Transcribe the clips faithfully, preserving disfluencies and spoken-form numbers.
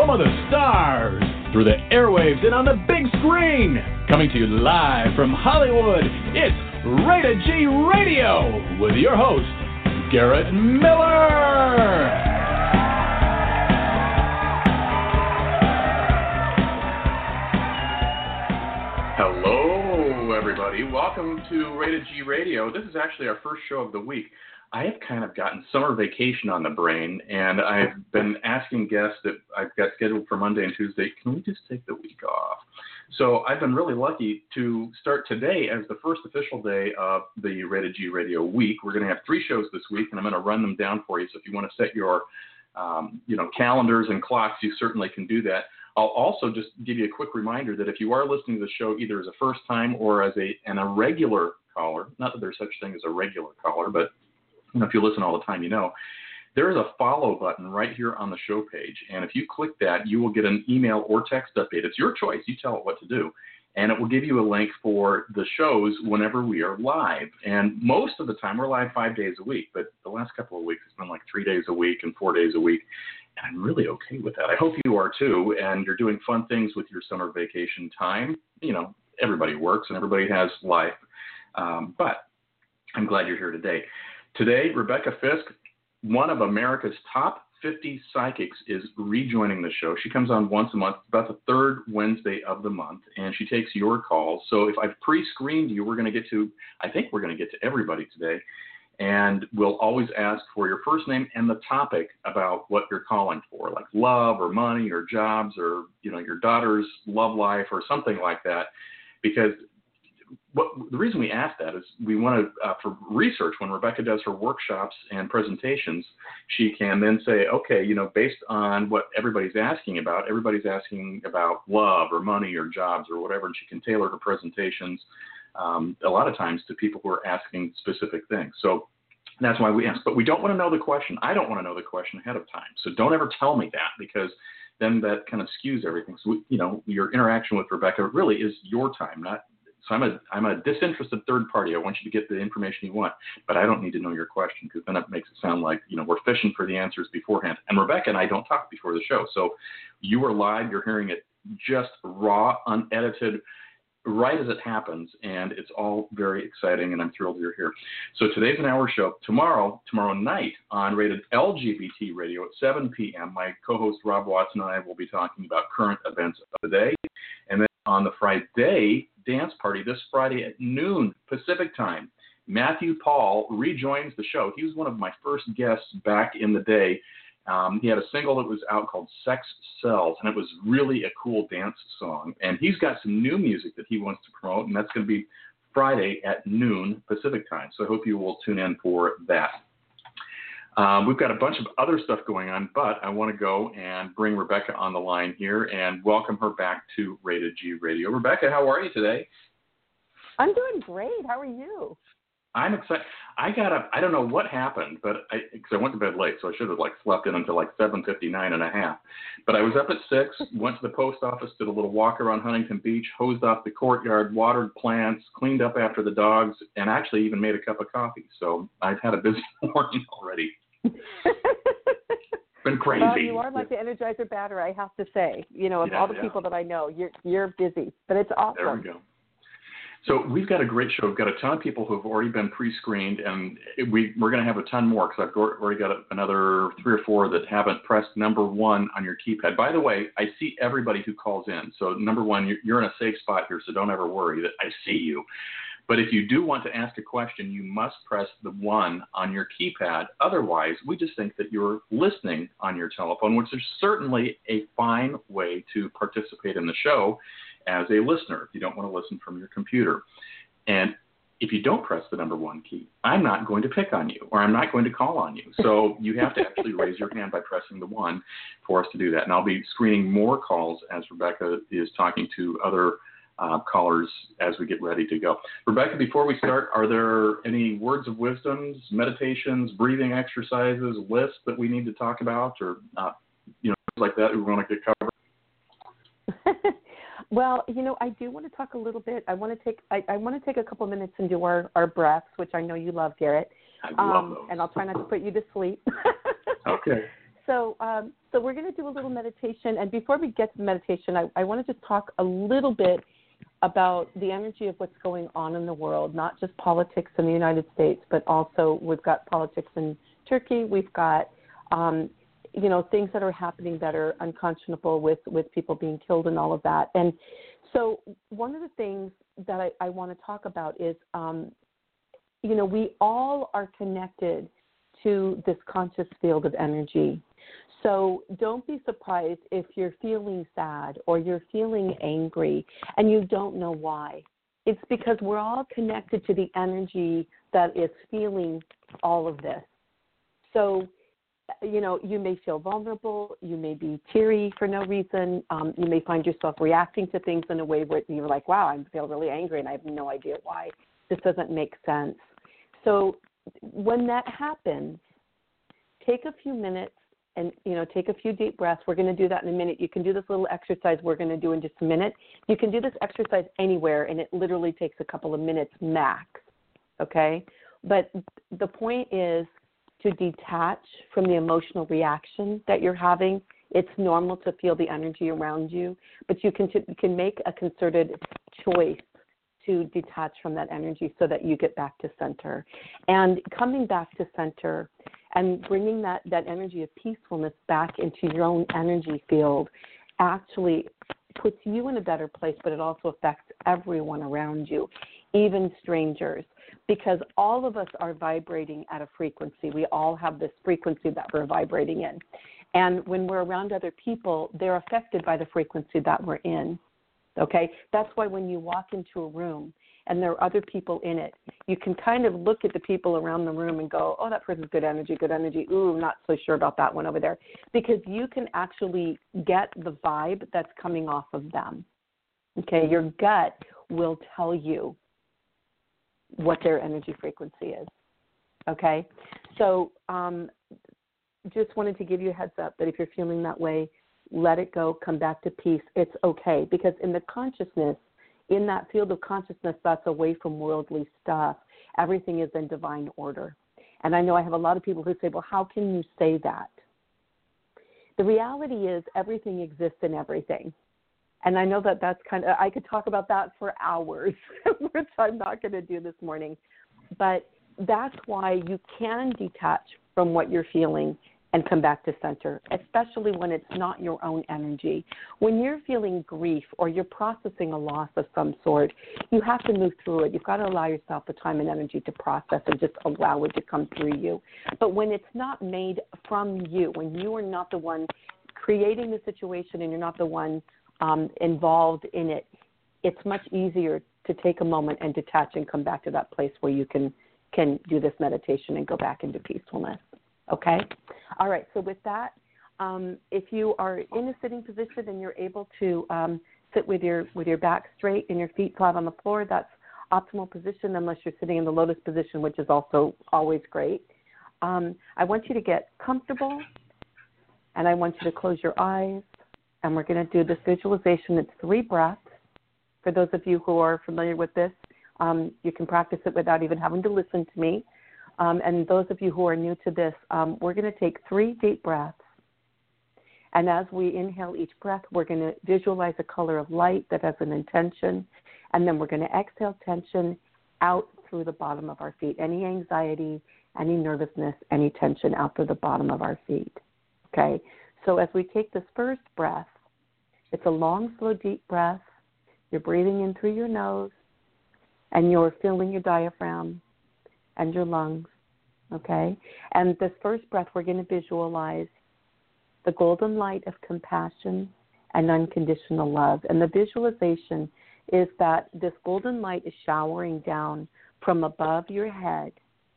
home of the stars, through the airwaves and on the big screen. Coming to you live from Hollywood, it's Rated G Radio with your host, Garrett Miller. Hello, everybody. Welcome to Rated G Radio. This is actually our first show of the week. I have kind of gotten summer vacation on the brain, and I've been asking guests that I've got scheduled for Monday and Tuesday, can we just take the week off? So I've been really lucky to start today as the first official day of the Rated G Radio week. We're going to have three shows this week, and I'm going to run them down for you. So if you want to set your um, you know, calendars and clocks, you certainly can do that. I'll also just give you a quick reminder that if you are listening to the show either as a first time or as a an irregular caller, not that there's such thing as a regular caller, but you know, if you listen all the time, you know, there is a follow button right here on the show page. And if you click that, you will get an email or text update. It's your choice. You tell it what to do. And it will give you a link for the shows whenever we are live. And most of the time, we're live five days a week. But the last couple of weeks, it's been like three days a week and four days a week. And I'm really okay with that. I hope you are too. And you're doing fun things with your summer vacation time. You know, everybody works and everybody has life. Um, but I'm glad you're here today. Today, Rebecca Fisk, one of America's top fifty psychics, is rejoining the show. She comes on once a month, about the third Wednesday of the month, and she takes your calls. So if I've pre-screened you, we're going to get to, I think we're going to get to everybody today. And we'll always ask for your first name and the topic about what you're calling for, like love or money or jobs or, you know, your daughter's love life or something like that. Because what, the reason we ask that is we want to, uh, for research, when Rebecca does her workshops and presentations, she can then say, okay, you know, based on what everybody's asking about, everybody's asking about love or money or jobs or whatever, and she can tailor her presentations um, a lot of times to people who are asking specific things. So that's why we ask. But we don't want to know the question. I don't want to know the question ahead of time. So don't ever tell me that, because then that kind of skews everything. So, we, you know, your interaction with Rebecca really is your time, not So I'm a I'm a disinterested third party. I want you to get the information you want, but I don't need to know your question, because then it makes it sound like, you know, we're fishing for the answers beforehand. And Rebecca and I don't talk before the show. So you are live. You're hearing it just raw, unedited, right as it happens, and it's all very exciting, and I'm thrilled you're here. So today's an hour show. Tomorrow, tomorrow night on Rated L G B T Radio at seven p.m., my co-host Rob Watson and I will be talking about current events of the day. And then on the Friday dance party, this Friday at noon Pacific time, Matthew Paul rejoins the show. He was one of my first guests back in the day. Um, he had a single that was out called Sex Sells, and it was really a cool dance song. And he's got some new music that he wants to promote, and that's going to be Friday at noon Pacific time. So I hope you will tune in for that. Um, we've got a bunch of other stuff going on, but I want to go and bring Rebecca on the line here and welcome her back to Rated G Radio. Rebecca, how are you today? I'm doing great. How are you? I'm excited. I got up, I don't know what happened, but I, because I went to bed late, so I should have like slept in until like seven fifty-nine and a half. But I was up at six, went to the post office, did a little walk around Huntington Beach, hosed off the courtyard, watered plants, cleaned up after the dogs, and actually even made a cup of coffee. So I've had a busy morning already. Been crazy. Well, you are like the Energizer battery, I have to say. You know, of yeah, all the yeah. people that I know, you're you're busy, but it's awesome. There we go. So we've got a great show. We've got a ton of people who have already been pre-screened, and we, we're going to have a ton more, because I've already got another three or four that haven't pressed number one on your keypad. By the way, I see everybody who calls in. So number one, you're, you're in a safe spot here, so don't ever worry that I see you. But if you do want to ask a question, you must press the one on your keypad. Otherwise, we just think that you're listening on your telephone, which is certainly a fine way to participate in the show as a listener if you don't want to listen from your computer. And if you don't press the number one key, I'm not going to pick on you, or I'm not going to call on you. So you have to actually raise your hand by pressing the one for us to do that. And I'll be screening more calls as Rebecca is talking to other uh, callers as we get ready to go. Rebecca, before we start, are there any words of wisdoms, meditations, breathing exercises, lists that we need to talk about, or uh, you know, things like that we want to get covered? Well, you know, I do want to talk a little bit. I want to take I, I want to take a couple minutes and do our, our breaths, which I know you love, Garrett. I love um, those. And I'll try not to put you to sleep. Okay. So, um, So we're going to do a little meditation. And before we get to the meditation, I, I want to just talk a little bit about the energy of what's going on in the world, not just politics in the United States, but also we've got politics in Turkey. We've got, um, you know, things that are happening that are unconscionable with, with people being killed and all of that. And so one of the things that I, I want to talk about is, um, you know, we all are connected to this conscious field of energy. So don't be surprised if you're feeling sad or you're feeling angry and you don't know why. It's because we're all connected to the energy that is feeling all of this. So, you know, you may feel vulnerable. You may be teary for no reason. Um, you may find yourself reacting to things in a way where you're like, wow, I feel really angry and I have no idea why. This doesn't make sense. So when that happens, take a few minutes and, you know, take a few deep breaths. We're going to do that in a minute. You can do this little exercise we're going to do in just a minute. You can do this exercise anywhere, and it literally takes a couple of minutes max, okay? But the point is to detach from the emotional reaction that you're having. It's normal to feel the energy around you, but you can, t- you can make a concerted choice to detach from that energy so that you get back to center. And coming back to center and bringing that, that energy of peacefulness back into your own energy field actually puts you in a better place, but it also affects everyone around you, even strangers, because all of us are vibrating at a frequency. We all have this frequency that we're vibrating in. And when we're around other people, they're affected by the frequency that we're in. Okay, that's why when you walk into a room and there are other people in it, you can kind of look at the people around the room and go, oh, that person's good energy, good energy. Ooh, I'm not so sure about that one over there. Because you can actually get the vibe that's coming off of them. Okay, your gut will tell you what their energy frequency is. Okay, so um, just wanted to give you a heads up that if you're feeling that way, let it go, come back to peace. It's okay, because in the consciousness, in that field of consciousness that's away from worldly stuff, everything is in divine order. And I know I have a lot of people who say, well, how can you say that? The reality is everything exists in everything. And I know that that's kind of, I could talk about that for hours, which I'm not going to do this morning. But that's why you can detach from what you're feeling and come back to center, especially when it's not your own energy. When you're feeling grief or you're processing a loss of some sort, you have to move through it. You've got to allow yourself the time and energy to process and just allow it to come through you. But when it's not made from you, when you are not the one creating the situation and you're not the one um, involved in it, it's much easier to take a moment and detach and come back to that place where you can, can do this meditation and go back into peacefulness. Okay? All right, so with that, um, if you are in a sitting position and you're able to um, sit with your with your back straight and your feet flat on the floor, that's optimal position unless you're sitting in the lotus position, which is also always great. Um, I want you to get comfortable, and I want you to close your eyes, and we're going to do this visualization. It's three breaths. For those of you who are familiar with this, um, you can practice it without even having to listen to me. Um, and those of you who are new to this, um, we're going to take three deep breaths. And as we inhale each breath, we're going to visualize a color of light that has an intention. And then we're going to exhale tension out through the bottom of our feet. Any anxiety, any nervousness, any tension out through the bottom of our feet. Okay? So as we take this first breath, it's a long, slow, deep breath. You're breathing in through your nose, and you're filling your diaphragm and your lungs, okay? And this first breath, we're going to visualize the golden light of compassion and unconditional love. And the visualization is that this golden light is showering down from above your head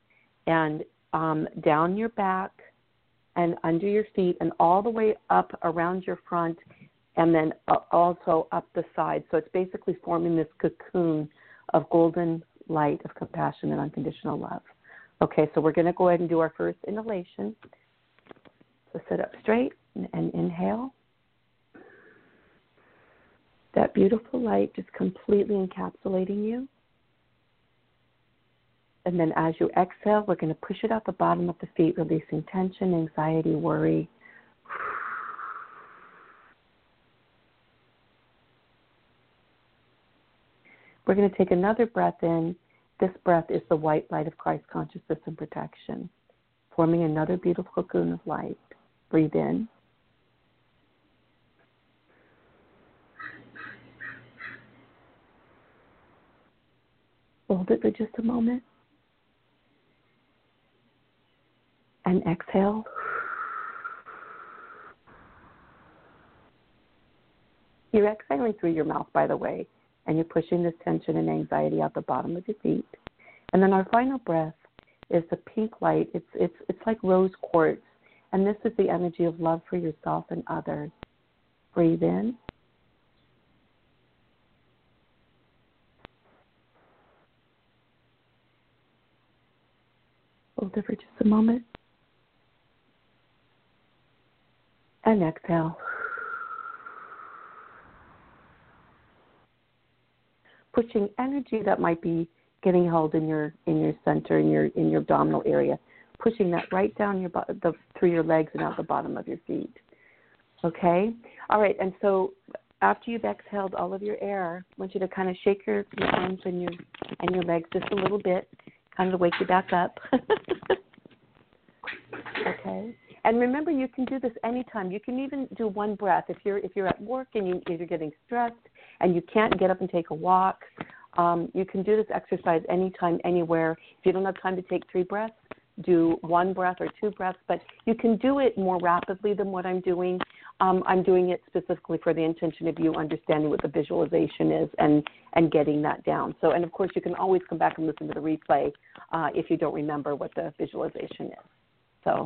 and um, down your back and under your feet and all the way up around your front and then uh, also up the side. So it's basically forming this cocoon of golden light of compassion and unconditional love. Okay, so we're going to go ahead and do our first inhalation. So sit up straight and, and inhale. That beautiful light just completely encapsulating you. And then as you exhale, we're going to push it out the bottom of the feet, releasing tension, anxiety, worry. We're going to take another breath in. This breath is the white light of Christ consciousness and protection, forming another beautiful cocoon of light. Breathe in. Hold it for just a moment. And exhale. You're exhaling through your mouth, by the way, and you're pushing this tension and anxiety out the bottom of your feet. And then our final breath is the pink light. It's it's it's like rose quartz, and this is the energy of love for yourself and others. Breathe in. Hold it for just a moment. And exhale. Pushing energy that might be getting held in your in your center, in your in your abdominal area, pushing that right down your the, through your legs and out the bottom of your feet. Okay? All right, and so after you've exhaled all of your air, I want you to kind of shake your, your arms and your and your legs just a little bit, kind of to wake you back up. Okay? And remember, you can do this anytime. You can even do one breath. If you're if you're at work and you, if you're getting stressed and you can't get up and take a walk, um, you can do this exercise anytime, anywhere. If you don't have time to take three breaths, do one breath or two breaths. But you can do it more rapidly than what I'm doing. Um, I'm doing it specifically for the intention of you understanding what the visualization is and, and getting that down. So, and of course, you can always come back and listen to the replay uh, if you don't remember what the visualization is. So.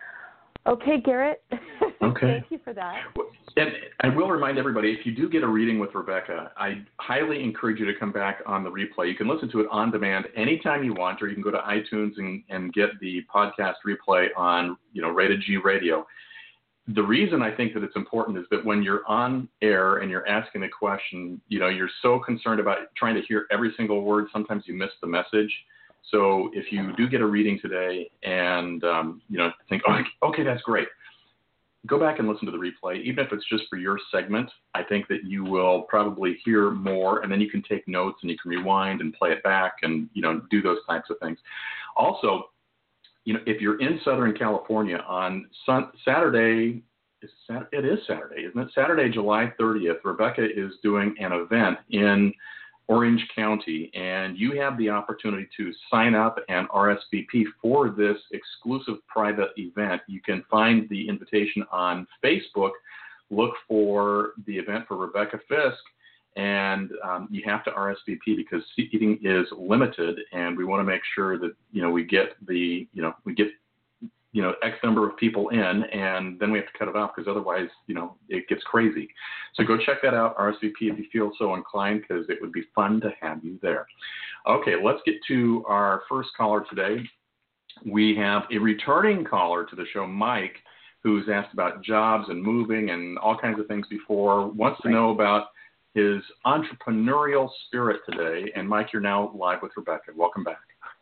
Okay, Garrett. Okay. Thank you for that. And I will remind everybody, if you do get a reading with Rebecca, I highly encourage you to come back on the replay. You can listen to it on demand anytime you want, or you can go to iTunes and, and get the podcast replay on, you know, Rated G Radio. The reason I think that it's important is that when you're on air and you're asking a question, you know, you're so concerned about trying to hear every single word, sometimes you miss the message. So if you do get a reading today and, um, you know, think, oh, okay, that's great, go back and listen to the replay. Even if it's just for your segment, I think that you will probably hear more, and then you can take notes and you can rewind and play it back and, you know, do those types of things. Also, you know, if you're in Southern California on sun- Saturday, is Saturday, it is Saturday, isn't it? Saturday, July thirtieth, Rebecca is doing an event in Orange County, and you have the opportunity to sign up and R S V P for this exclusive private event. You can find the invitation on Facebook. Look for the event for Rebecca Fisk, and um, you have to R S V P because seating is limited, and we want to make sure that, you know, we get the, you know, we get, you know, X number of people in, and then we have to cut it off because otherwise, you know, it gets crazy. So go check that out, R S V P, if you feel so inclined, because it would be fun to have you there. Okay, let's get to our first caller today. We have a returning caller to the show, Mike, who's asked about jobs and moving and all kinds of things before, wants to know about his entrepreneurial spirit today. And Mike, you're now live with Rebecca. Welcome back.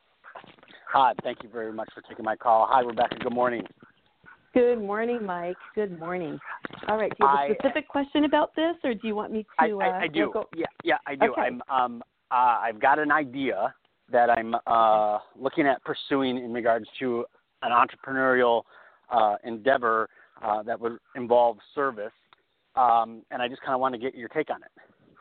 Hi, thank you very much for taking my call. Hi, Rebecca. Good morning. Good morning, Mike. Good morning. All right. Do you have a specific I, question about this, or do you want me to? I, I, uh, I do. Go? Yeah, yeah, I do. Okay. I'm. Um. Uh, I've got an idea that I'm uh, looking at pursuing in regards to an entrepreneurial uh, endeavor uh, that would involve service, um, and I just kind of want to get your take on it.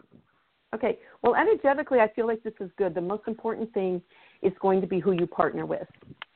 Okay. Well, energetically, I feel like this is good. The most important thing is going to be who you partner with.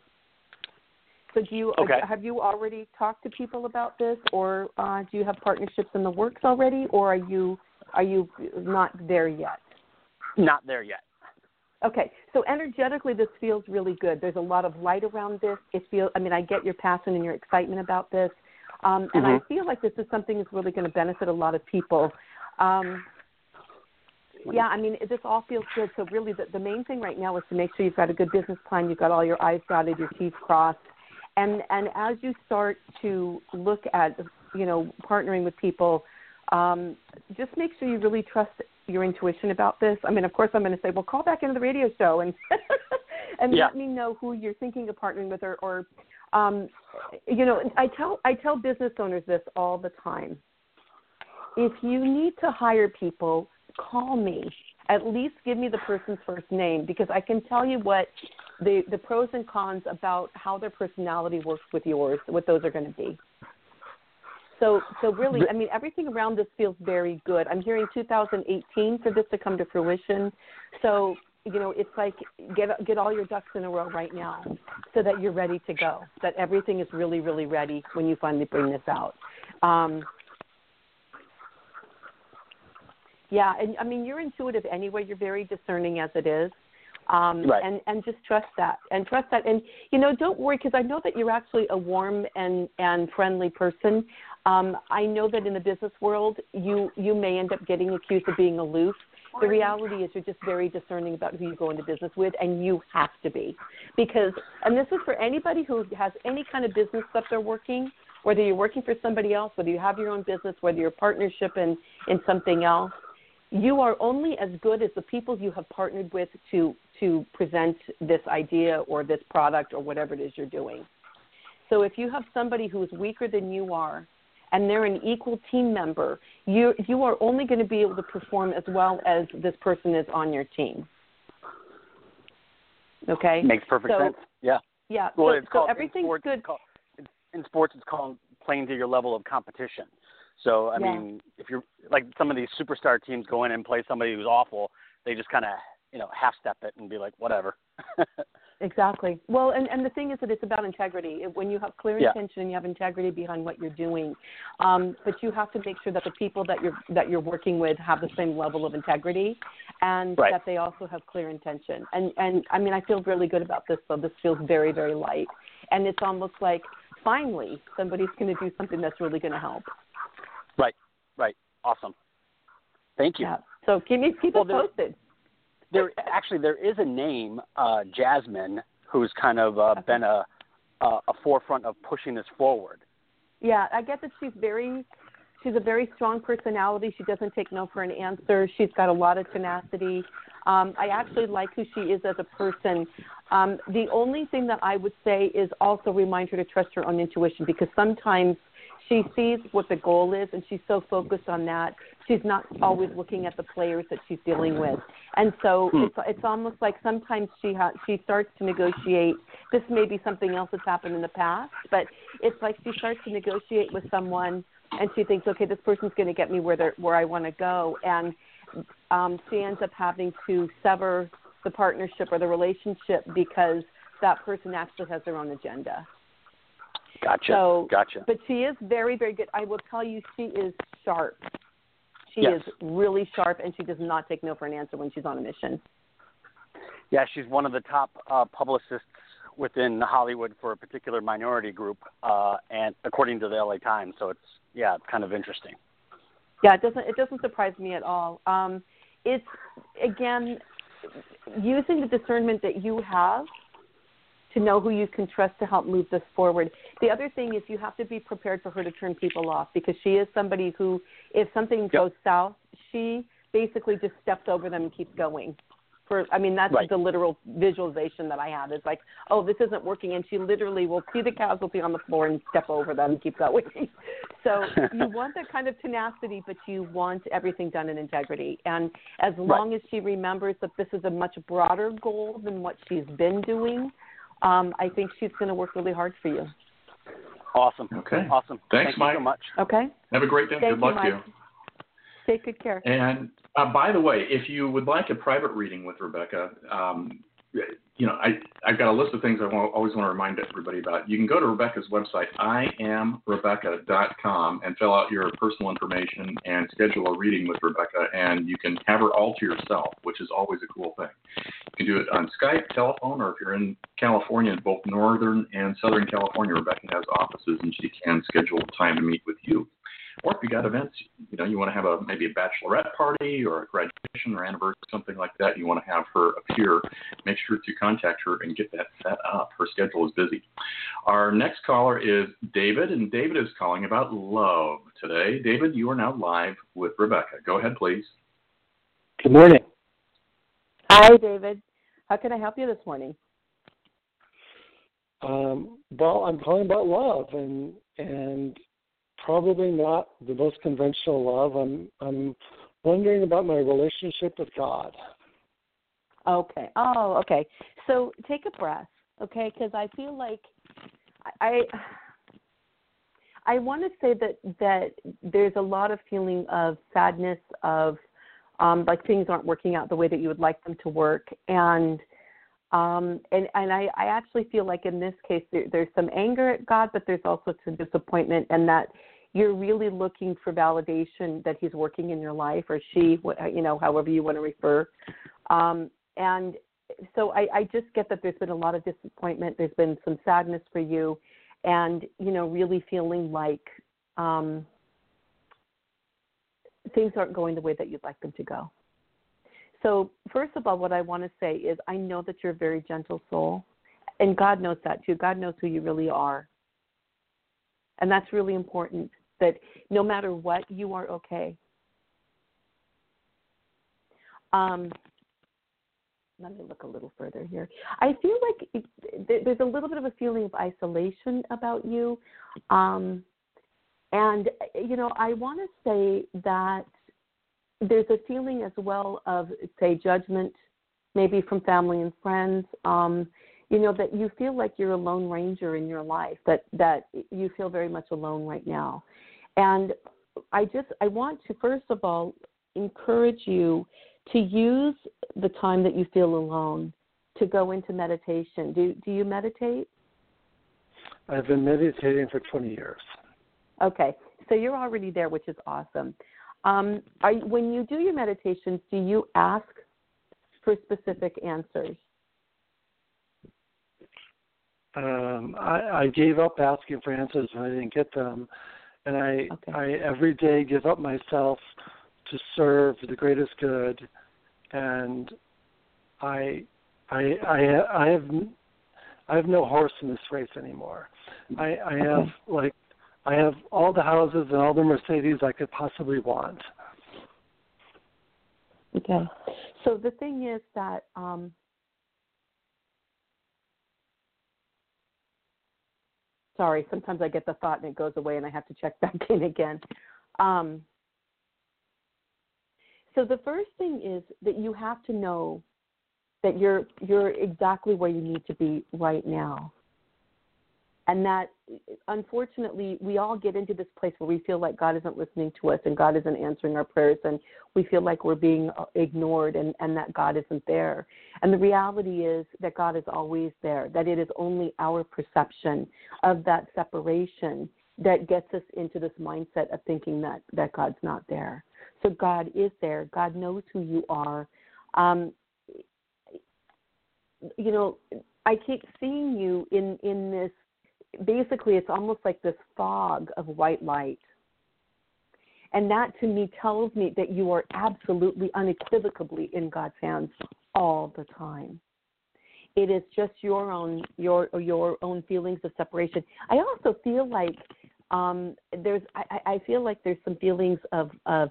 So do you okay. have you already talked to people about this, or uh, do you have partnerships in the works already, or are you are you not there yet? Not there yet. Okay. So energetically, this feels really good. There's a lot of light around this. It feels. I mean, I get your passion and your excitement about this, um, and mm-hmm. I feel like this is something that's really going to benefit a lot of people. Um, Yeah, I mean, this all feels good. So really the, the main thing right now is to make sure you've got a good business plan, you've got all your I's dotted, your T's crossed. And and as you start to look at, you know, partnering with people, um, just make sure you really trust your intuition about this. I mean, of course, I'm going to say, well, call back into the radio show and and yeah. let me know who you're thinking of partnering with. Or, or um, you know, I tell I tell business owners this all the time. If you need to hire people, call me at least give me the person's first name, because I can tell you what the, the pros and cons about how their personality works with yours, what those are going to be. So, so really, I mean, everything around this feels very good. I'm hearing two thousand eighteen for this to come to fruition. So, you know, it's like get get all your ducks in a row right now so that you're ready to go, that everything is really, really ready when you finally bring this out. Um, yeah, and, I mean, you're intuitive anyway. You're very discerning as it is. Um, right. and, and just trust that and trust that. And, you know, don't worry, because I know that you're actually a warm and, and friendly person. Um, I know that in the business world, you, you may end up getting accused of being aloof. The reality is you're just very discerning about who you go into business with, and you have to be. Because, and this is for anybody who has any kind of business that they're working, whether you're working for somebody else, whether you have your own business, whether you're a partnership in, in something else, you are only as good as the people you have partnered with to to present this idea or this product or whatever it is you're doing. So if you have somebody who is weaker than you are and they're an equal team member, you you are only going to be able to perform as well as this person is on your team. Okay? Makes perfect so, sense. Yeah. Yeah. Well, so, it's so called, everything's in sports, good. It's called, in sports, it's called playing to your level of competition. So, I yeah. mean, if you're like some of these superstar teams go in and play somebody who's awful, they just kind of, you know, half-step it and be like, whatever. Exactly. Well, and, and the thing is that it's about integrity. When you have clear yeah. intention and you have integrity behind what you're doing, um, but you have to make sure that the people that you're that you're working with have the same level of integrity, and right. that they also have clear intention. And and I mean, I feel really good about this. So this feels very, very light, and it's almost like finally somebody's going to do something that's really going to help. Right. Right. Awesome. Thank you. Yeah. So keep me keep well, us there, posted. There actually there is a name, uh, Jasmine, who's kind of uh, okay. been a, a a forefront of pushing this forward. Yeah, I get that she's very, she's a very strong personality. She doesn't take no for an answer. She's got a lot of tenacity. Um, I actually like who she is as a person. Um, the only thing that I would say is also remind her to trust her own intuition, because sometimes she sees what the goal is and she's so focused on that, she's not always looking at the players that she's dealing with. And so hmm. it's it's almost like sometimes she ha- she starts to negotiate. This may be something else that's happened in the past, but it's like she starts to negotiate with someone and she thinks, okay, this person's going to get me where they're, where I want to go. And um, she ends up having to sever the partnership or the relationship because that person actually has their own agenda. Gotcha. So, gotcha. But she is very, very good. I will tell you, she is sharp. She yes. is really sharp, and she does not take no for an answer when she's on a mission. Yeah, she's one of the top uh, publicists within Hollywood for a particular minority group, uh, and according to the L A Times. So it's yeah, it's kind of interesting. Yeah, it doesn't it doesn't surprise me at all. Um, it's again using the discernment that you have to know who you can trust to help move this forward. The other thing is you have to be prepared for her to turn people off, because she is somebody who, if something yep. goes south, she basically just steps over them and keeps going. For I mean, that's right. the literal visualization that I have. It's like, oh, this isn't working, and she literally will see the casualty on the floor and step over them and keep going. So you want that kind of tenacity, but you want everything done in integrity. And as long right. as she remembers that this is a much broader goal than what she's been doing, Um, I think she's going to work really hard for you. Awesome. Okay. Awesome. Thanks, Thank Mike. you so much. Okay. Have a great day. Thank Good you, luck Mike. to you. Take good care. And uh, by the way, if you would like a private reading with Rebecca, um, you know, I, I've got a list of things I want, always want to remind everybody about. You can go to Rebecca's website, I am Rebecca dot com, and fill out your personal information and schedule a reading with Rebecca, and you can have her all to yourself, which is always a cool thing. You can do it on Skype, telephone, or if you're in California, both Northern and Southern California, Rebecca has offices, and she can schedule time to meet with you. Or if you got events, you know, you want to have a maybe a bachelorette party or a graduation or anniversary, something like that, you want to have her appear, make sure to contact her and get that set up. Her schedule is busy. Our next caller is David, and David is calling about love today. David, you are now live with Rebecca. Go ahead, please. Good morning. Hi, David. How can I help you this morning? Um, well, I'm calling about love, and and probably not the most conventional love. I'm I'm wondering about my relationship with God. Okay. Oh, okay. So take a breath, okay? Because I feel like I I want to say that that there's a lot of feeling of sadness, of um, like things aren't working out the way that you would like them to work, and um, and and I, I actually feel like in this case there, there's some anger at God, but there's also some disappointment, and that you're really looking for validation that He's working in your life, or she, you know, however you want to refer. Um, and so I, I just get that there's been a lot of disappointment. There's been some sadness for you, and you know, really feeling like um, things aren't going the way that you'd like them to go. So first of all, what I want to say is I know that you're a very gentle soul, and God knows that too. God knows who you really are. And that's really important, that no matter what, you are okay. Um, let me look a little further here. I feel like it, there's a little bit of a feeling of isolation about you. Um, and, you know, I want to say that there's a feeling as well of, say, judgment, maybe from family and friends, um, you know, that you feel like you're a lone ranger in your life, that, that you feel very much alone right now. And I just, I want to, first of all, encourage you to use the time that you feel alone to go into meditation. Do, do you meditate? I've been meditating for twenty years. Okay, so you're already there, which is awesome. Um, are, when you do your meditations, do you ask for specific answers? Um, I, I gave up asking for answers when I didn't get them, and I, Okay. I every day give up myself to serve the greatest good, and I, I, I, I have, I have no horse in this race anymore. I, I have Okay. like. I have all the houses and all the Mercedes I could possibly want. Okay. So the thing is that um, sorry, sometimes I get the thought and it goes away and I have to check back in again. Um, so the first thing is that you have to know that you're you're exactly where you need to be right now. And that, unfortunately, we all get into this place where we feel like God isn't listening to us and God isn't answering our prayers, and we feel like we're being ignored and, and that God isn't there. And the reality is that God is always there, that it is only our perception of that separation that gets us into this mindset of thinking that, that God's not there. So God is there. God knows who you are. Um, you know, I keep seeing you in, in this. Basically, it's almost like this fog of white light. And that, to me, tells me that you are absolutely, unequivocally in God's hands all the time. It is just your own your your own feelings of separation. I also feel like um, there's I, I feel like there's some feelings of of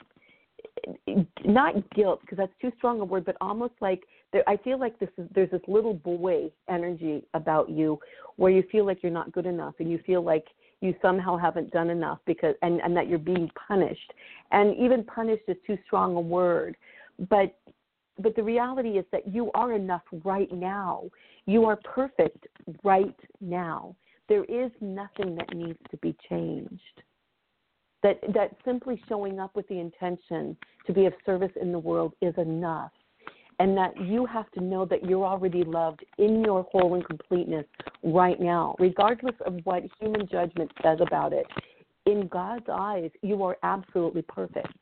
not guilt, because that's too strong a word, but almost like there, I feel like this is, there's this little boy energy about you where you feel like you're not good enough and you feel like you somehow haven't done enough because and, and that you're being punished. And even punished is too strong a word. But but the reality is that you are enough right now. You are perfect right now. There is nothing that needs to be changed. That that simply showing up with the intention to be of service in the world is enough. And that you have to know that you're already loved in your whole and completeness right now, regardless of what human judgment says about it. In God's eyes, you are absolutely perfect.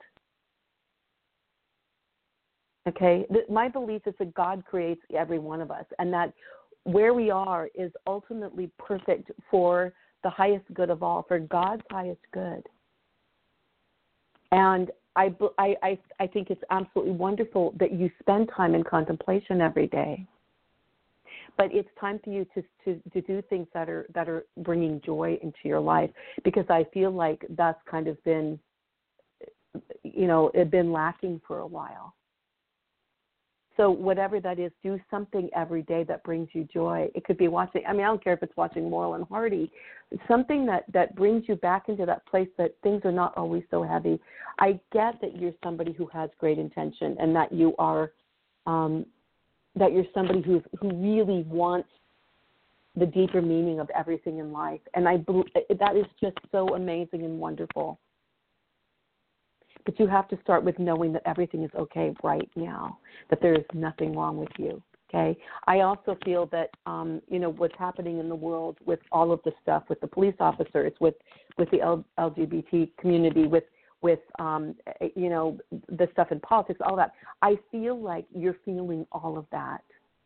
Okay? My belief is that God creates every one of us, and that where we are is ultimately perfect for the highest good of all, for God's highest good. And I, I, I think it's absolutely wonderful that you spend time in contemplation every day. But it's time for you to, to, to do things that are that are bringing joy into your life, because I feel like that's kind of been, you know, it been lacking for a while. So whatever that is, do something every day that brings you joy. It could be watching, I mean, I don't care if it's watching Laurel and Hardy, something that, that brings you back into that place that things are not always so heavy. I get that you're somebody who has great intention and that you are, um, that you're somebody who who really wants the deeper meaning of everything in life. And I that is just so amazing and wonderful. But you have to start with knowing that everything is okay right now, that there is nothing wrong with you, okay? I also feel that, um, you know, what's happening in the world with all of the stuff, with the police officers, with, with the L- LGBT community, with, with um, you know, the stuff in politics, all that, I feel like you're feeling all of that.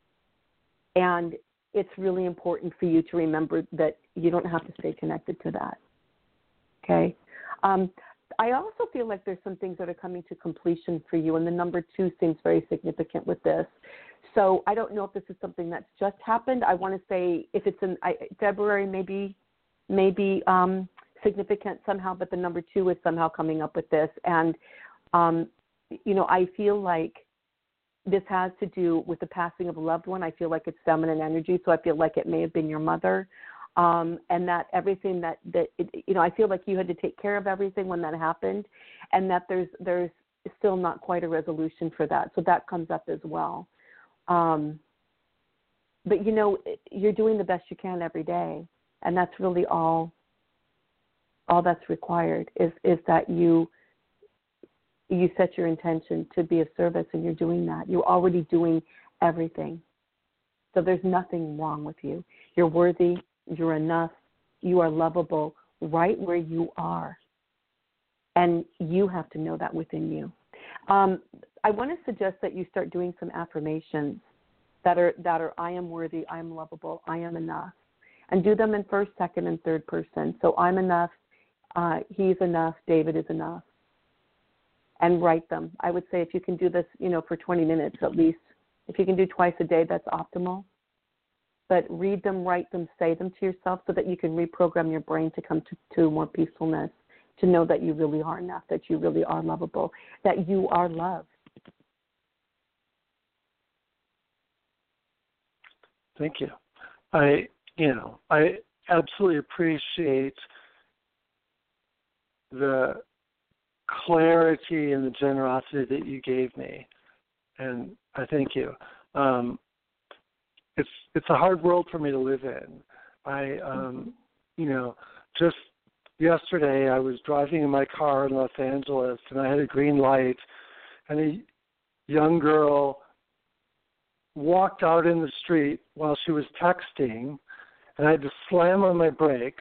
And it's really important for you to remember that you don't have to stay connected to that, okay? Um, I also feel like there's some things that are coming to completion for you, and the number two seems very significant with this. So I don't know if this is something that's just happened. I want to say if it's in I, February, maybe maybe um, significant somehow, but the number two is somehow coming up with this. And, um, you know, I feel like this has to do with the passing of a loved one. I feel like it's feminine energy, so I feel like it may have been your mother. Um, and that everything that, that it, you know, I feel like you had to take care of everything when that happened, and that there's there's still not quite a resolution for that. So that comes up as well. Um, but, you know, you're doing the best you can every day, and that's really all all that's required is, is that you you set your intention to be of service, and you're doing that. You're already doing everything. So there's nothing wrong with you. You're worthy. You're enough. You are lovable right where you are. And you have to know that within you. Um, I want to suggest that you start doing some affirmations that are, that are I am worthy, I am lovable, I am enough. And do them in first, second, and third person. So I'm enough, uh, he's enough, David is enough. And write them. I would say if you can do this, you know, for twenty minutes at least. If you can do twice a day, that's optimal. But read them, write them, say them to yourself so that you can reprogram your brain to come to, to more peacefulness, to know that you really are enough, that you really are lovable, that you are loved. Thank you. I, you know, I absolutely appreciate the clarity and the generosity that you gave me, and I thank you. Um, It's it's a hard world for me to live in. I, um, you know, just yesterday I was driving in my car in Los Angeles, and I had a green light, and a young girl walked out in the street while she was texting, and I had to slam on my brakes,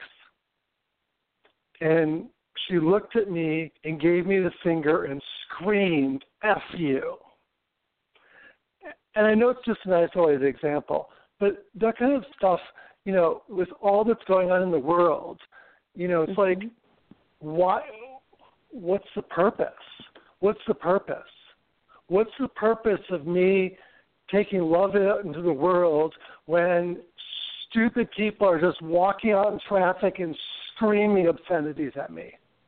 and she looked at me and gave me the finger and screamed, F you. And I know it's just an isolated example, but that kind of stuff, you know, with all that's going on in the world, you know, it's mm-hmm. like, why? What's the purpose? What's the purpose? What's the purpose of me taking love out into the world when stupid people are just walking out in traffic and screaming obscenities at me?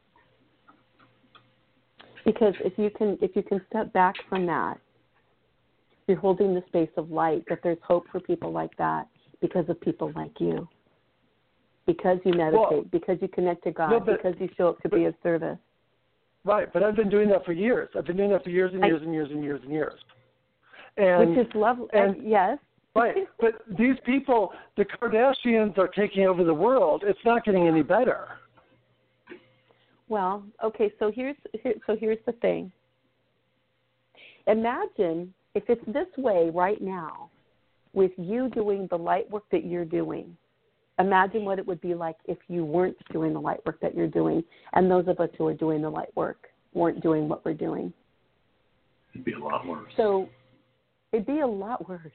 Because if you can, if you can step back from that, you're holding the space of light, that there's hope for people like that because of people like you. Because you meditate, well, because you connect to God, no, but, because you show up to but, be of service. Right, but I've been doing that for years. I've been doing that for years and years I, and years and years and years. And, which is lovely. And, yes. Right, but these people, the Kardashians are taking over the world. It's not getting any better. Well, okay, so here's here, so here's the thing. Imagine if it's this way right now, with you doing the light work that you're doing. Imagine what it would be like if you weren't doing the light work that you're doing, and those of us who are doing the light work weren't doing what we're doing. It'd be a lot worse. So it'd be a lot worse.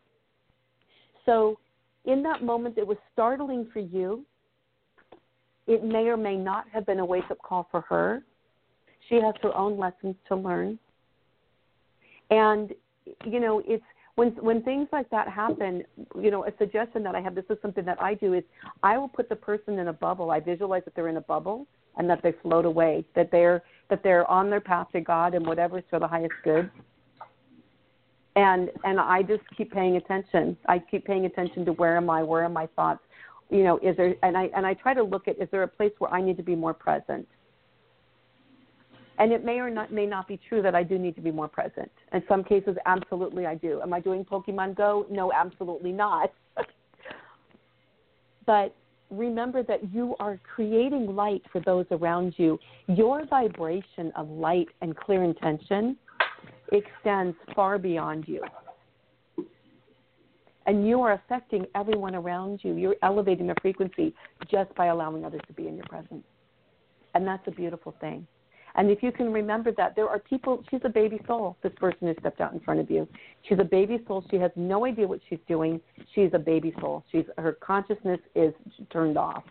So in that moment, it was startling for you. It may or may not have been a wake-up call for her. She has her own lessons to learn. And, you know, it's when when things like that happen, you know, a suggestion that I have, this is something that I do, is I will put the person in a bubble. I visualize that they're in a bubble and that they float away, that they're that they're on their path to God and whatever's for the highest good. And and I just keep paying attention. I keep paying attention to where am I, where are my thoughts, you know, is there, and I and I try to look at, is there a place where I need to be more present? And it may or not may not be true that I do need to be more present. In some cases, absolutely I do. Am I doing Pokemon Go? No, absolutely not. But remember that you are creating light for those around you. Your vibration of light and clear intention extends far beyond you. And you are affecting everyone around you. You're elevating their frequency just by allowing others to be in your presence. And that's a beautiful thing. And if you can remember that, there are people, she's a baby soul, this person who stepped out in front of you. She's a baby soul. She has no idea what she's doing. She's a baby soul. She's, her consciousness is turned off.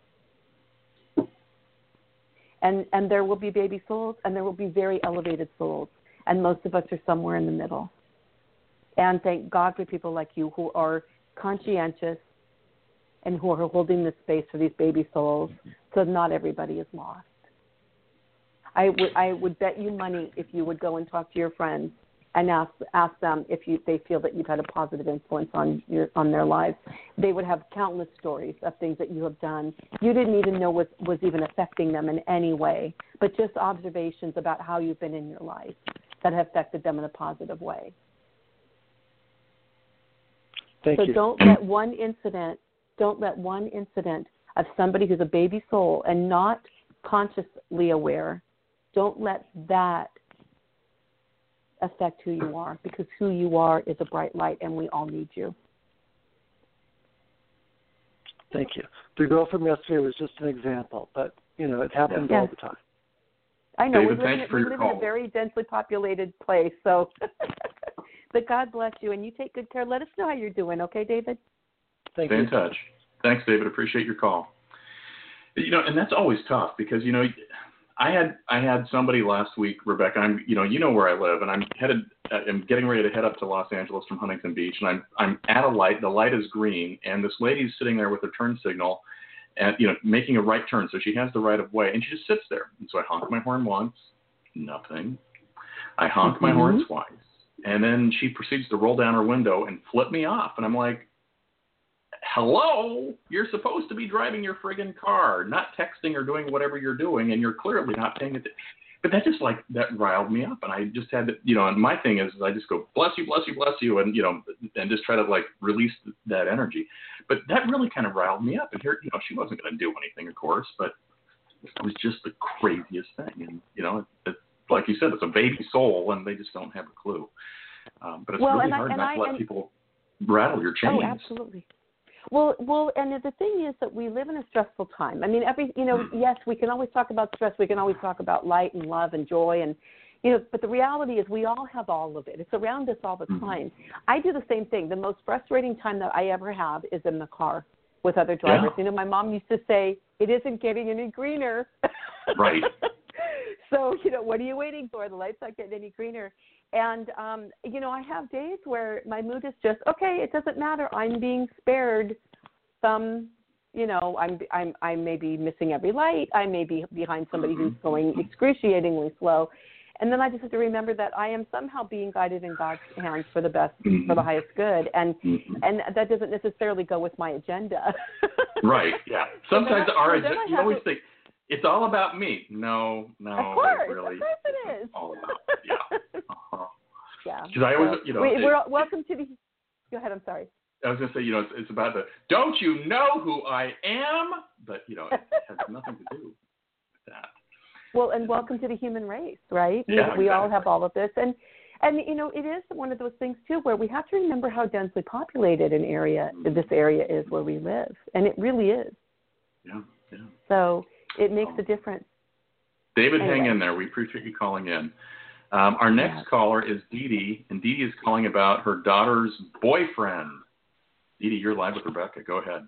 And, and there will be baby souls, and there will be very elevated souls. And most of us are somewhere in the middle. And thank God for people like you who are conscientious and who are holding this space for these baby souls so not everybody is lost. I would I would bet you money if you would go and talk to your friends and ask ask them if you they feel that you've had a positive influence on your on their lives. They would have countless stories of things that you have done you didn't even know was was even affecting them in any way, but just observations about how you've been in your life that have affected them in a positive way. Thank so you. don't let one incident don't let one incident of somebody who's a baby soul and not consciously aware, don't let that affect who you are, because who you are is a bright light and we all need you. Thank you. The girl from yesterday was just an example, but, you know, it happens yeah. all the time. I know. David, we live, thanks in, for we your live call. in a very densely populated place, so but God bless you, and you take good care. Let us know how you're doing, okay, David? Thank Stay you. in touch. Thanks, David. Appreciate your call. You know, and that's always tough because, you know, I had I had somebody last week, Rebecca. I'm you know you know where I live, and I'm headed. I'm getting ready to head up to Los Angeles from Huntington Beach, and I'm I'm at a light. The light is green, and this lady's sitting there with her turn signal, and you know making a right turn. So she has the right of way, and she just sits there. And so I honk my horn once, nothing. I honk mm-hmm. my horn twice, and then she proceeds to roll down her window and flip me off, and I'm like, hello, you're supposed to be driving your friggin' car, not texting or doing whatever you're doing, and you're clearly not paying attention. But that just like, that riled me up, and I just had to, you know, and my thing is, is I just go, bless you, bless you, bless you, and, you know, and just try to, like, release that energy. But that really kind of riled me up, and here, you know, she wasn't going to do anything, of course, but it was just the craziest thing, and, you know, it, it, like you said, it's a baby soul, and they just don't have a clue. Um, but it's well, really and hard I, not I, to let and, people rattle your chains. Oh, absolutely. Well, well, and the thing is that we live in a stressful time. I mean, every, you know, yes, we can always talk about stress. We can always talk about light and love and joy, and, you know, but the reality is we all have all of it. It's around us all the time. I do the same thing. The most frustrating time that I ever have is in the car with other drivers. Yeah. You know, my mom used to say, it isn't getting any greener. Right. So, you know, what are you waiting for? The light's not getting any greener. And, um, you know, I have days where my mood is just, okay, it doesn't matter. I'm being spared some, you know, I'm, I'm, I may be missing every light. I may be behind somebody who's going excruciatingly slow. And then I just have to remember that I am somehow being guided in God's hands for the best, mm-hmm. for the highest good. And mm-hmm. and that doesn't necessarily go with my agenda. Right, yeah. Sometimes I, our agenda, you always to, think, it's all about me. No, no. Of course, really, of course it is. All about, yeah. Uh-huh. Yeah. Because I always, so, you know. We, it, we're welcome to the, go ahead, I'm sorry. I was going to say, you know, it's, it's about the, don't you know who I am? But, you know, it has nothing to do with that. Well, and welcome to the human race, right? Yeah, we, we exactly. all have all of this. And, and, you know, it is one of those things, too, where we have to remember how densely populated an area, mm-hmm. this area is where we live. And it really is. Yeah, yeah. So it makes a difference. David, anyway. hang in there. We appreciate you calling in. Um, our next yeah. caller is Dee Dee, and Dee Dee is calling about her daughter's boyfriend. Dee Dee, you're live with Rebecca. Go ahead.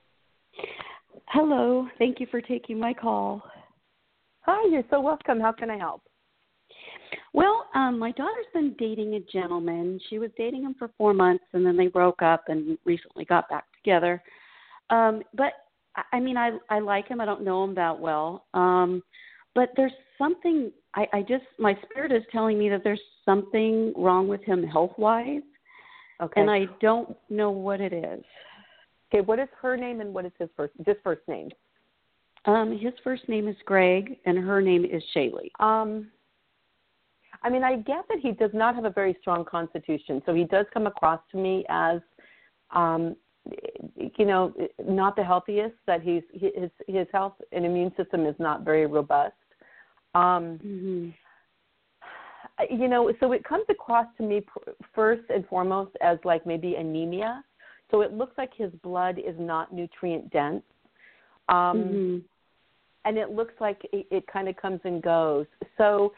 Hello. Thank you for taking my call. Hi, you're so welcome. How can I help? Well, um, my daughter's been dating a gentleman. She was dating him for four months, and then they broke up and recently got back together. Um, but, I mean, I, I like him. I don't know him that well. Um, but there's something I, I just, my spirit is telling me that there's something wrong with him health-wise, Okay. and I don't know what it is. Okay, what is her name and what is his first, just first name? Um, his first name is Greg, and her name is Shaylee. Um, I mean, I get that he does not have a very strong constitution, so he does come across to me as, um, you know, not the healthiest. That he's his his health and immune system is not very robust. Um, mm-hmm. You know, so it comes across to me pr- first and foremost as like maybe anemia. So it looks like his blood is not nutrient dense. Um, mm-hmm. And it looks like it, it kind of comes and goes. So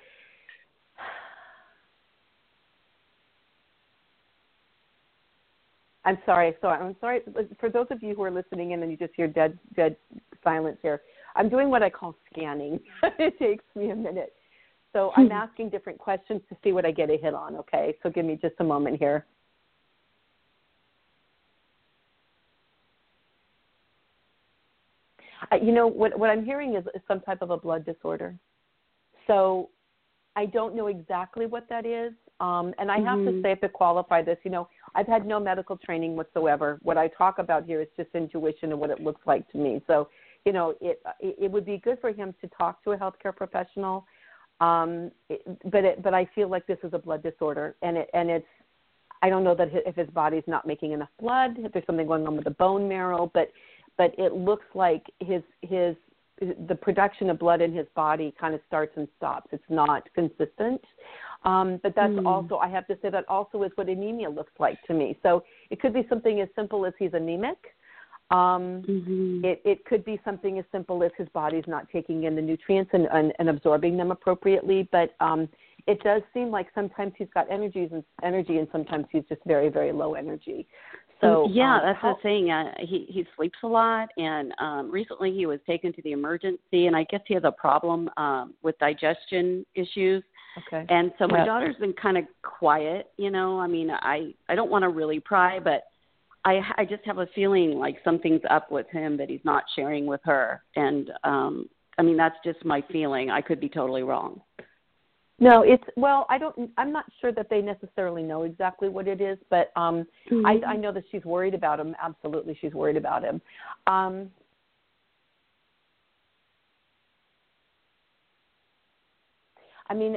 I'm sorry. So I'm sorry for those of you who are listening in and you just hear dead, dead silence here. I'm doing what I call scanning. It takes me a minute. So I'm asking different questions to see what I get a hit on. Okay. So give me just a moment here. Uh, you know, what, what I'm hearing is some type of a blood disorder. So I don't know exactly what that is. Um, and I have mm-hmm. to say to qualify this, you know, I've had no medical training whatsoever. What I talk about here is just intuition and what it looks like to me. So, you know, it it would be good for him to talk to a healthcare professional. Um, it, but it, but I feel like this is a blood disorder, and it and it's I don't know that if his body's not making enough blood, if there's something going on with the bone marrow, but but it looks like his his the production of blood in his body kind of starts and stops. It's not consistent. Um, but that's mm. also, I have to say that also is what anemia looks like to me. So it could be something as simple as he's anemic. Um, mm-hmm. it, it could be something as simple as his body's not taking in the nutrients and, and, and absorbing them appropriately. But um, it does seem like sometimes he's got energies and energy and sometimes he's just very, very low energy. So, yeah, um, that's how, the thing. Uh, he he sleeps a lot, and um, recently he was taken to the emergency, and I guess he has a problem um, with digestion issues. Okay. And so my yep. daughter's been kind of quiet, you know. I mean, I I don't want to really pry, but I I just have a feeling like something's up with him that he's not sharing with her, and um, I mean that's just my feeling. I could be totally wrong. No, it's, well, I don't, I'm not sure that they necessarily know exactly what it is, but um, mm-hmm. I, I know that she's worried about him. Absolutely, she's worried about him. Um, I mean,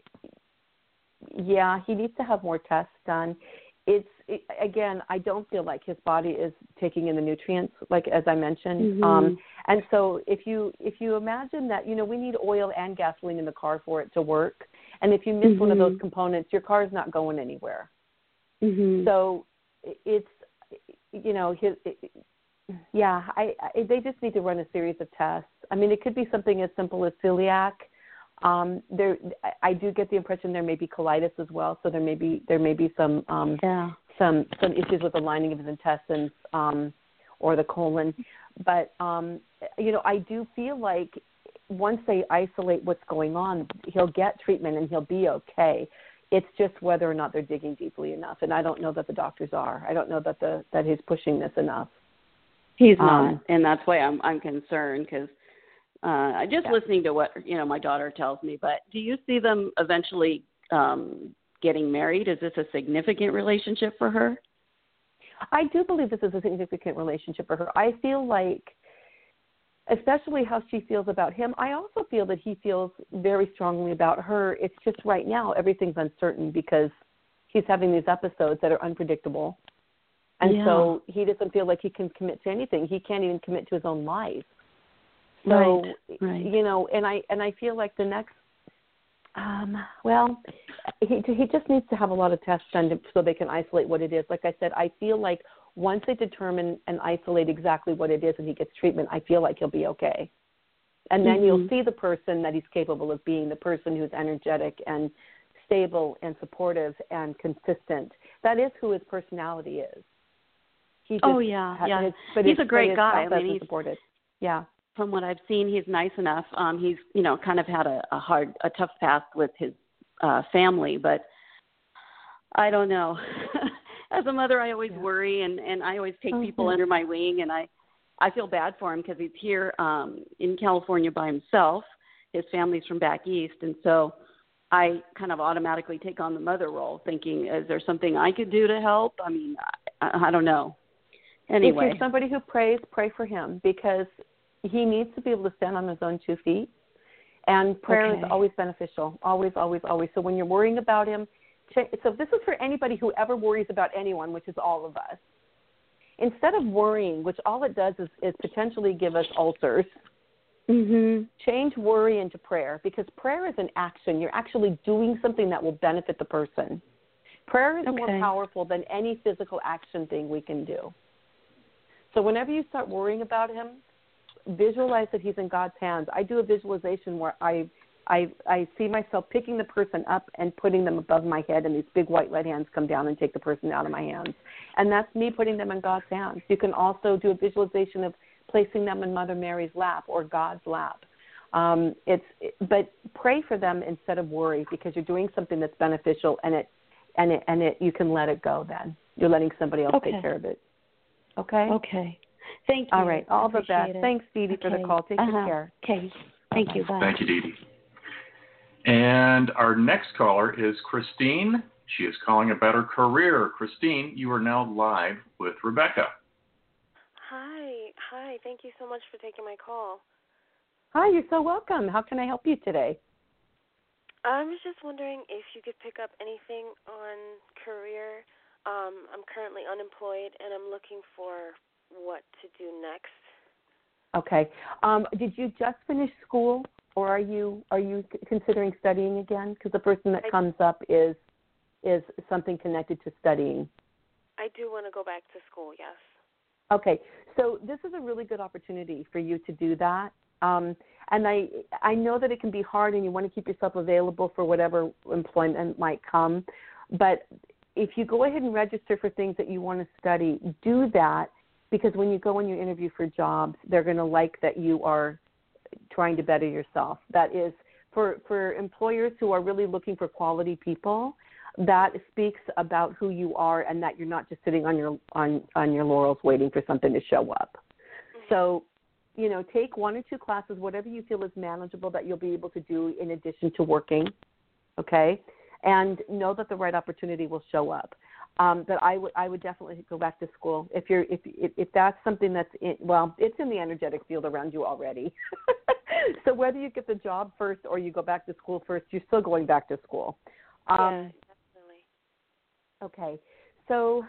yeah, he needs to have more tests done. It's, it, again, I don't feel like his body is taking in the nutrients, like as I mentioned. Mm-hmm. Um, and so if you if you imagine that, you know, we need oil and gasoline in the car for it to work. And if you miss mm-hmm. one of those components, your car is not going anywhere. Mm-hmm. So it's, you know, his, it, yeah, I, I they just need to run a series of tests. I mean, it could be something as simple as celiac. Um, there, I do get the impression there may be colitis as well. So there may be there may be some um, yeah. some some issues with the lining of his intestines um, or the colon. But um, you know, I do feel like once they isolate what's going on, he'll get treatment and he'll be okay. It's just whether or not they're digging deeply enough, and I don't know that the doctors are. I don't know that the that he's pushing this enough. He's um, not, and that's why I'm I'm concerned because. Uh, just yeah. listening to what, you know, my daughter tells me, but do you see them eventually um, getting married? Is this a significant relationship for her? I do believe this is a significant relationship for her. I feel like, especially how she feels about him, I also feel that he feels very strongly about her. It's just right now everything's uncertain because he's having these episodes that are unpredictable. And yeah. so he doesn't feel like he can commit to anything. He can't even commit to his own life. So, right, right. you know, and I and I feel like the next, um, well, he he just needs to have a lot of tests done to, so they can isolate what it is. Like I said, I feel like once they determine and isolate exactly what it is and he gets treatment, I feel like he'll be okay. And then mm-hmm. you'll see the person that he's capable of being, the person who's energetic and stable and supportive and consistent. That is who his personality is. He just oh, yeah, has, yeah. His, but he's his, a great guy. I mean, he's supported. Yeah. From what I've seen, he's nice enough. Um, he's, you know, kind of had a, a hard, a tough past with his uh, family, but I don't know. As a mother, I always yeah. worry, and, and I always take okay. people under my wing, and I, I feel bad for him because he's here um, in California by himself, his family's from back east, and so I kind of automatically take on the mother role, thinking, is there something I could do to help? I mean, I, I don't know. Anyway. If you're somebody who prays, pray for him, because he needs to be able to stand on his own two feet. And prayer Okay. is always beneficial, always, always, always. So when you're worrying about him, so this is for anybody who ever worries about anyone, which is all of us. Instead of worrying, which all it does is, is potentially give us ulcers, Mm-hmm. change worry into prayer, because prayer is an action. You're actually doing something that will benefit the person. Prayer is Okay. more powerful than any physical action thing we can do. So whenever you start worrying about him, visualize that he's in God's hands. I do a visualization where I, I, I see myself picking the person up and putting them above my head, and these big white light hands come down and take the person out of my hands. And that's me putting them in God's hands. You can also do a visualization of placing them in Mother Mary's lap or God's lap. Um, it's, but pray for them instead of worry, because you're doing something that's beneficial, and it, and it, and it, you can let it go. Then you're letting somebody else Okay. take care of it. Okay. Okay. Thank you. All right. All the Appreciate best. it. Thanks, Dee Dee, for the Okay. call. Take uh-huh. good care. Okay. Thank you. Bye. Thank you, Dee Dee. And our next caller is Christine. She is calling about her career. Christine, you are now live with Rebecca. Hi. Hi. Thank you so much for taking my call. Hi, you're so welcome. How can I help you today? I was just wondering if you could pick up anything on career. Um, I'm currently unemployed, and I'm looking for what to do next. Okay. Um, did you just finish school, or are you are you c- considering studying again? Because the person that I- comes up is is something connected to studying. I do want to go back to school, yes. Okay. So this is a really good opportunity for you to do that. Um, and I I know that it can be hard, and you want to keep yourself available for whatever employment might come. But if you go ahead and register for things that you want to study, do that, because when you go and you interview for jobs, they're going to like that you are trying to better yourself. That is, for, for employers who are really looking for quality people, that speaks about who you are, and that you're not just sitting on your on, on your laurels waiting for something to show up. Mm-hmm. So, you know, take one or two classes, whatever you feel is manageable that you'll be able to do in addition to working, okay? And know that the right opportunity will show up. Um, but I would I would definitely go back to school if you're if if, if that's something that's in, well, it's in the energetic field around you already. So whether you get the job first or you go back to school first, you're still going back to school. Um, yeah, definitely. Okay. So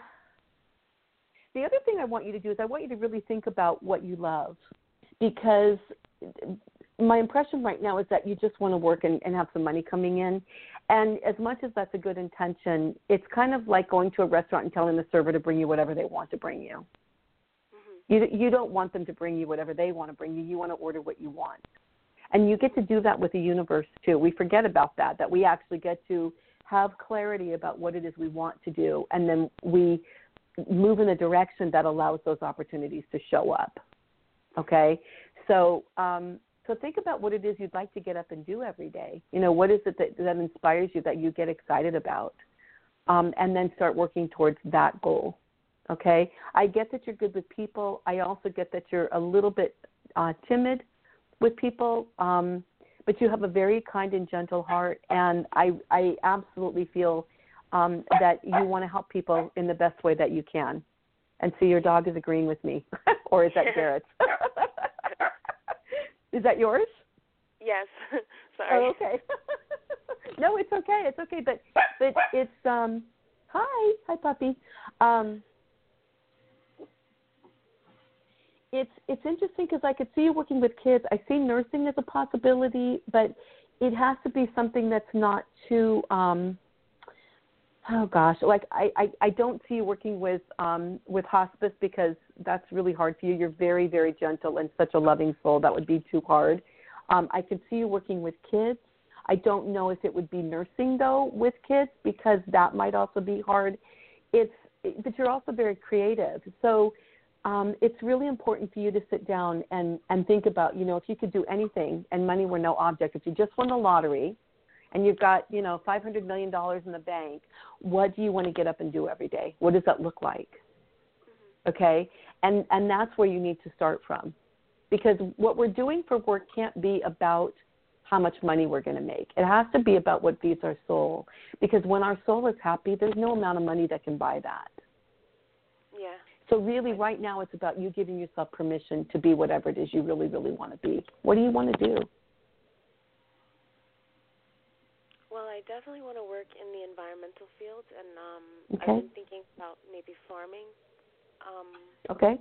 the other thing I want you to do is I want you to really think about what you love, because my impression right now is that you just want to work and, and have some money coming in. And as much as that's a good intention, it's kind of like going to a restaurant and telling the server to bring you whatever they want to bring you. Mm-hmm. You, you don't want them to bring you whatever they want to bring you. You want to order what you want. And you get to do that with the universe, too. We forget about that, that we actually get to have clarity about what it is we want to do, and then we move in a direction that allows those opportunities to show up. Okay? So um, so think about what it is you'd like to get up and do every day. You know, what is it that, that inspires you, that you get excited about? Um, and then start working towards that goal. Okay? I get that you're good with people. I also get that you're a little bit uh, timid with people, um, but you have a very kind and gentle heart, and I, I absolutely feel um, that you want to help people in the best way that you can. And so your dog is agreeing with me, or is that Garrett's? Is that yours? Yes. Sorry. Oh, okay. No, it's okay. It's okay, but but it's um. Hi, hi, puppy. Um, It's it's interesting because I could see you working with kids. I see nursing as a possibility, but it has to be something that's not too, um, oh gosh, like I, I, I don't see you working with um, with hospice, because that's really hard for you. You're very, very gentle and such a loving soul. That would be too hard. Um, I could see you working with kids. I don't know if it would be nursing, though, with kids, because that might also be hard. It's but you're also very creative. So Um, it's really important for you to sit down and, and think about, you know, if you could do anything and money were no object, if you just won the lottery and you've got, you know, five hundred million dollars in the bank, what do you want to get up and do every day? What does that look like? Mm-hmm. Okay? And, and that's where you need to start from. Because what we're doing for work can't be about how much money we're going to make. It has to be about what feeds our soul, because when our soul is happy, there's no amount of money that can buy that. Yeah. So really right now it's about you giving yourself permission to be whatever it is you really, really want to be. What do you want to do? Well, I definitely want to work in the environmental field, and um, Okay. I've been thinking about maybe farming. Um, Okay.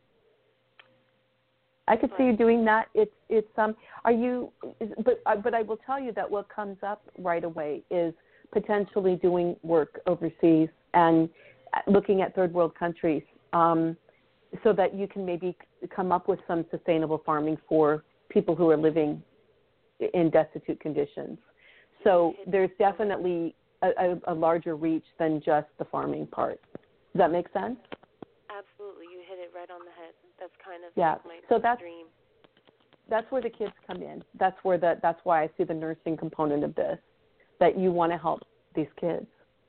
I could see you doing that. It's it's um. Are you? But uh, but I will tell you that what comes up right away is potentially doing work overseas and looking at third world countries, um, so that you can maybe come up with some sustainable farming for people who are living in destitute conditions. So there's definitely a, a, a larger reach than just the farming part. Does that make sense? Absolutely, you hit it right on the head. That's kind of Yeah. my So that's dream. that's where the kids come in. That's where the that's why I see the nursing component of this, that you want to help these kids.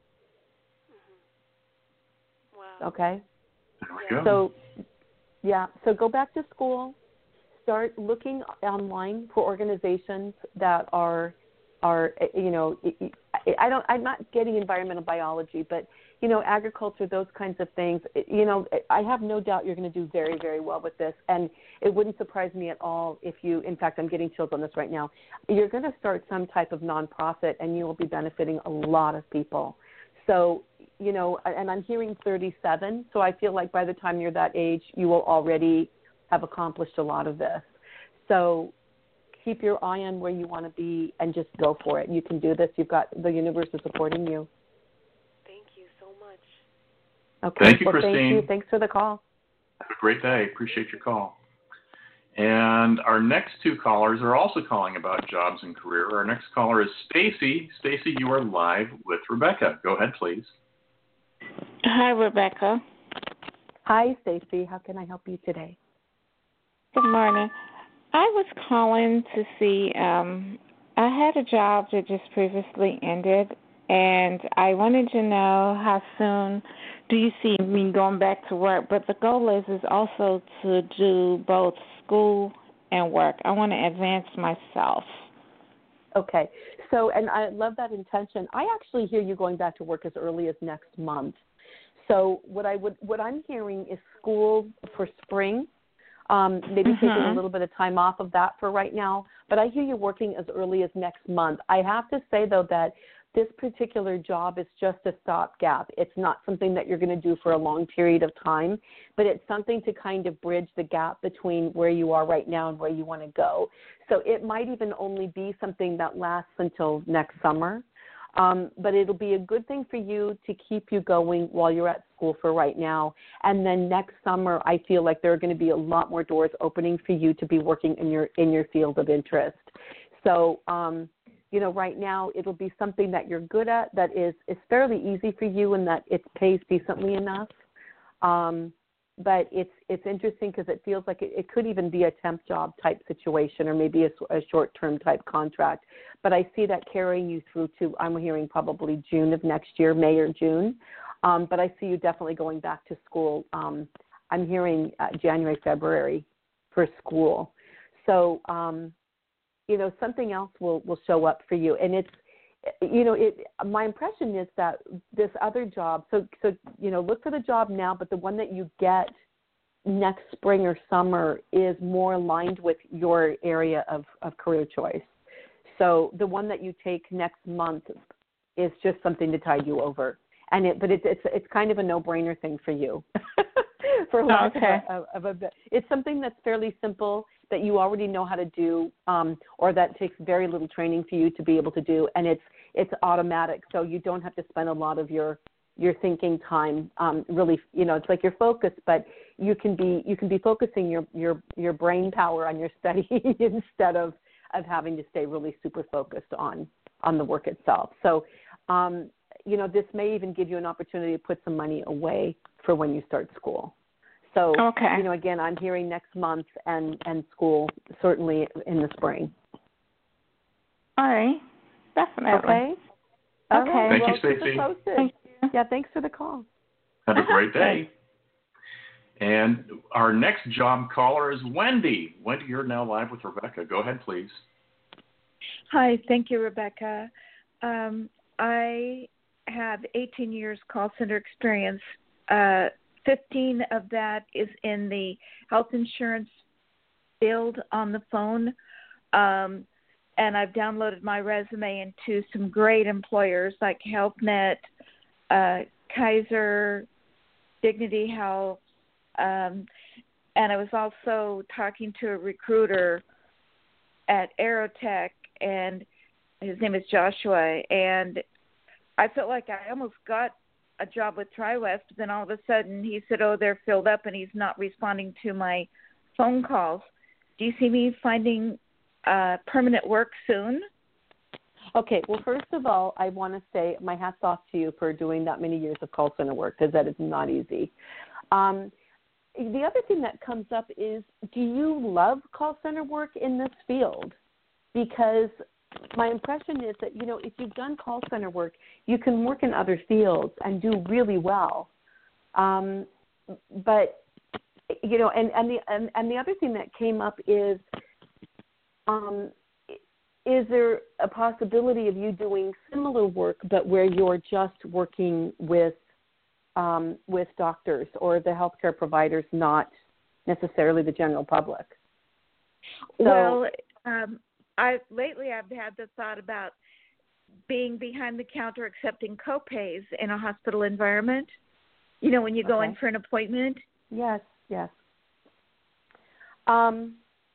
Mm-hmm. Wow. Okay. There we Yeah. go. So, yeah. So go back to school. Start looking online for organizations that are are you know I don't I'm not getting environmental biology, but you know agriculture, those kinds of things. You know I have no doubt you're going to do very, very well with this, and it wouldn't surprise me at all if you. In fact, I'm getting chills on this right now. You're going to start some type of nonprofit, and you will be benefiting a lot of people. So you know, and I'm hearing thirty-seven, so I feel like by the time you're that age, you will already have accomplished a lot of this. So keep your eye on where you want to be and just go for it. You can do this. You've got the universe is supporting you. Thank you so much. Okay. Thank you, well, Christine. Thank you. Thanks for the call. Have a great day. Appreciate your call. And our next two callers are also calling about jobs and career. Our next caller is Stacy. Stacy, you are live with Rebecca. Go ahead, please. Hi, Rebecca. Hi, Stacy. How can I help you today? Good morning. I was calling to see, um, I had a job that just previously ended, and I wanted to know how soon do you see me going back to work. But the goal is, is also to do both school and work. I want to advance myself. Okay. So, and I love that intention. I actually hear you going back to work as early as next month. So what I would, what I'm hearing is school for spring. Um, maybe mm-hmm. taking a little bit of time off of that for right now. But I hear you working as early as next month. I have to say, though, that this particular job is just a stopgap. It's not something that you're going to do for a long period of time, but it's something to kind of bridge the gap between where you are right now and where you want to go. So it might even only be something that lasts until next summer. Um, but it'll be a good thing for you to keep you going while you're at school for right now. And then next summer, I feel like there are going to be a lot more doors opening for you to be working in your in your field of interest. So, um, you know, right now it'll be something that you're good at, that is, is fairly easy for you, and that it pays decently enough. Um, but it's it's interesting because it feels like it, it could even be a temp job type situation, or maybe a, a short-term type contract. But I see that carrying you through to, I'm hearing probably June of next year, May or June. Um, but I see you definitely going back to school. Um, I'm hearing uh, January, February for school. So, um, you know, something else will, will show up for you. And it's, you know, it. My impression is that this other job, so, so you know, look for the job now, but the one that you get next spring or summer is more aligned with your area of, of career choice. So the one that you take next month is just something to tide you over. And it, but it's it's it's kind of a no-brainer thing for you. for lack okay. of, a, of, of a, it's something that's fairly simple that you already know how to do, um, or that takes very little training for you to be able to do, and it's it's automatic, so you don't have to spend a lot of your your thinking time. Um, really, you know, it's like you're focused, but you can be you can be focusing your your your brain power on your studying instead of of having to stay really super focused on on the work itself. So, um, you know, this may even give you an opportunity to put some money away for when you start school. So, okay. you know, again, I'm hearing next month and, and school certainly in the spring. All right. Definitely. Okay? Okay. All right. Thank well, you, keep Stacey. us posted. Thank you. Yeah, thanks for the call. Have a great day. And our next job caller is Wendy. Wendy, you're now live with Rebecca. Go ahead, please. Hi, thank you, Rebecca. Um, I have eighteen years call center experience. Uh, fifteen of that is in the health insurance field on the phone. Um, and I've downloaded my resume into some great employers like Health Net, uh, Kaiser, Dignity Health. Um, and I was also talking to a recruiter at Aerotech, and his name is Joshua. And I felt like I almost got a job with TriWest, but then all of a sudden he said, oh, they're filled up, and he's not responding to my phone calls. Do you see me finding uh, permanent work soon? Okay, well, first of all, I want to say my hat's off to you for doing that many years of call center work, because that is not easy. Um, the other thing that comes up is, do you love call center work in this field? Because my impression is that, you know, if you've done call center work, you can work in other fields and do really well. Um, but, you know, and, and, the, and, and the other thing that came up is, um, is there a possibility of you doing similar work, but where you're just working with um, with doctors or the healthcare providers, not necessarily the general public? So, well, um, I lately I've had the thought about being behind the counter accepting copays in a hospital environment. You know, when you go okay. in for an appointment. Yes, yes. Um,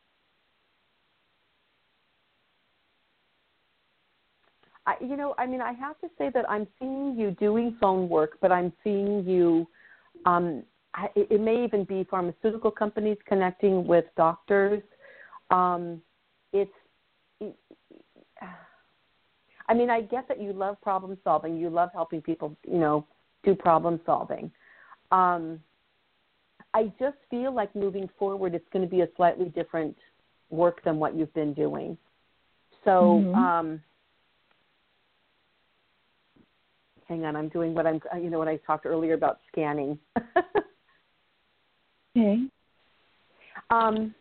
I, you know, I mean, I have to say that I'm seeing you doing phone work, but I'm seeing you, um, I, it may even be pharmaceutical companies connecting with doctors. Um, it's, it, I mean, I get that you love problem solving. You love helping people, you know, do problem solving. Um, I just feel like moving forward, it's going to be a slightly different work than what you've been doing. So, Mm-hmm. um, hang on, I'm doing what I'm, you know, what I talked earlier about scanning. Okay. Um,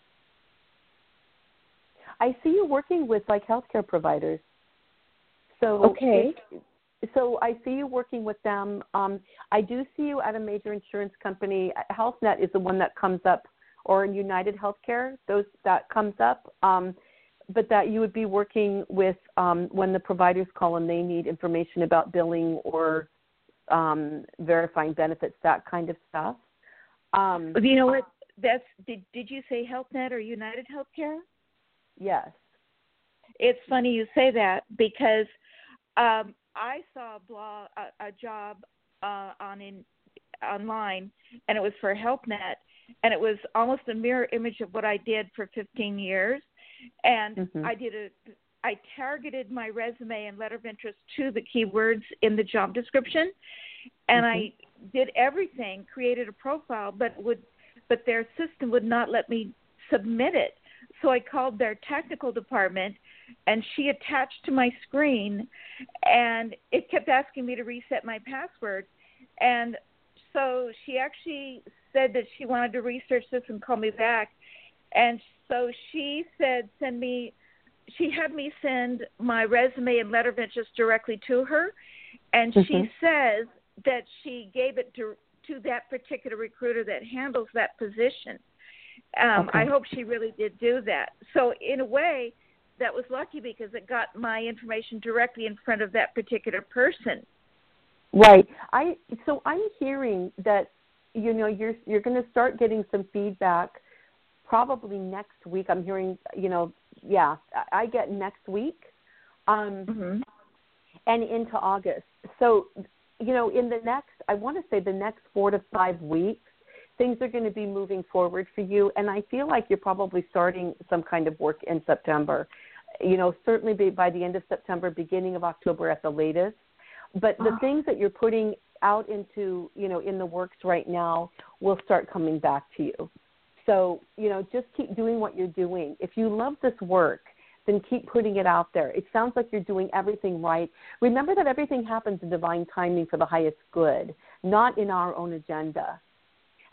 I see you working with like healthcare providers. So okay. If, so I see you working with them. Um, I do see you at a major insurance company. Health Net is the one that comes up, or in United Healthcare, those that comes up. Um, but that you would be working with um, when the providers call and they need information about billing or um, verifying benefits, that kind of stuff. Um, you know what? That's did did you say Health Net or United Healthcare? Yes. It's funny you say that because um, I saw a blog, a, a job uh, on in online, and it was for Health Net, and it was almost a mirror image of what I did for fifteen years. And mm-hmm. I did a, I targeted my resume and letter of interest to the keywords in the job description, and mm-hmm. I did everything, created a profile, but would, but their system would not let me submit it. So I called their technical department, and she attached to my screen, and it kept asking me to reset my password. And so she actually said that she wanted to research this and call me back. And so she said, send me, she had me send my resume and letter of interest directly to her. And mm-hmm. she says that she gave it to, to that particular recruiter that handles that position. Um, okay. I hope she really did do that. So in a way, that was lucky because it got my information directly in front of that particular person. Right. I so I'm hearing that, you know, you're you're going to start getting some feedback probably next week. I'm hearing, you know, yeah, I get next week, um, mm-hmm. and into August. So, you know, in the next, I want to say the next four to five weeks, things are going to be moving forward for you. And I feel like you're probably starting some kind of work in September. You know, certainly by the end of September, beginning of October at the latest. But the oh. things that you're putting out into, you know, in the works right now will start coming back to you. So, you know, just keep doing what you're doing. If you love this work, then keep putting it out there. It sounds like you're doing everything right. Remember that everything happens in divine timing for the highest good, not in our own agenda.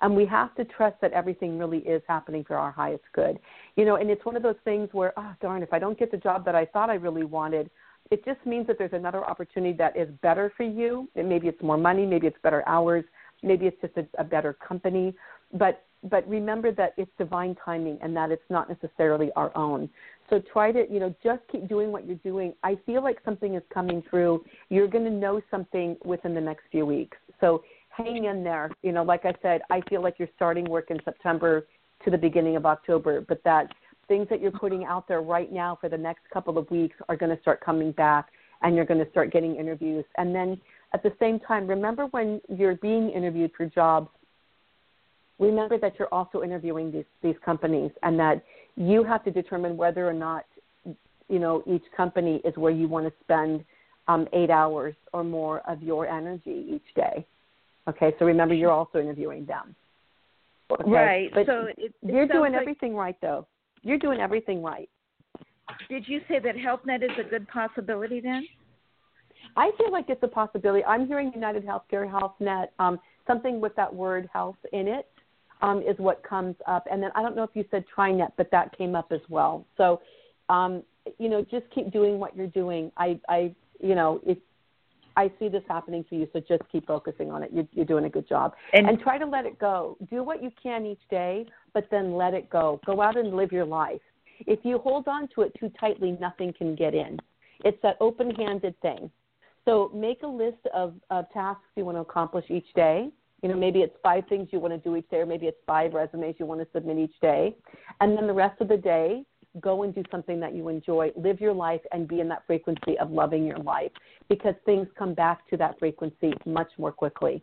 And we have to trust that everything really is happening for our highest good. You know, and it's one of those things where, oh, darn, if I don't get the job that I thought I really wanted, it just means that there's another opportunity that is better for you. And maybe it's more money, maybe it's better hours, maybe it's just a, a better company. But but remember that it's divine timing and that it's not necessarily our own. So try to, you know, just keep doing what you're doing. I feel like something is coming through. You're going to know something within the next few weeks. So hang in there. You know, like I said, I feel like you're starting work in September to the beginning of October, but that things that you're putting out there right now for the next couple of weeks are going to start coming back, and you're going to start getting interviews. And then at the same time, remember when you're being interviewed for jobs, remember that you're also interviewing these, these companies, and that you have to determine whether or not, you know, each company is where you want to spend um, eight hours or more of your energy each day. Okay, so remember, you're also interviewing them. Okay? Right. But so it, it you're doing like, everything right, though. You're doing everything right. Did you say that HealthNet is a good possibility then? I feel like it's a possibility. I'm hearing United Healthcare, HealthNet, um, something with that word health in it um, is what comes up. And then I don't know if you said TriNet, but that came up as well. So, um, you know, just keep doing what you're doing. I, I you know, if I see this happening for you, so just keep focusing on it. You're, you're doing a good job. And, and try to let it go. Do what you can each day, but then let it go. Go out and live your life. If you hold on to it too tightly, nothing can get in. It's that open-handed thing. So make a list of, of tasks you want to accomplish each day. You know, maybe it's five things you want to do each day, or maybe it's five resumes you want to submit each day. And then the rest of the day, go and do something that you enjoy. Live your life and be in that frequency of loving your life, because things come back to that frequency much more quickly.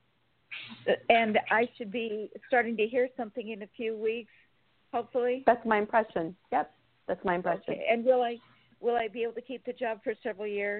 And I should be starting to hear something in a few weeks, hopefully. That's my impression. Yep, that's my impression. Okay. And will I will I be able to keep the job for several years?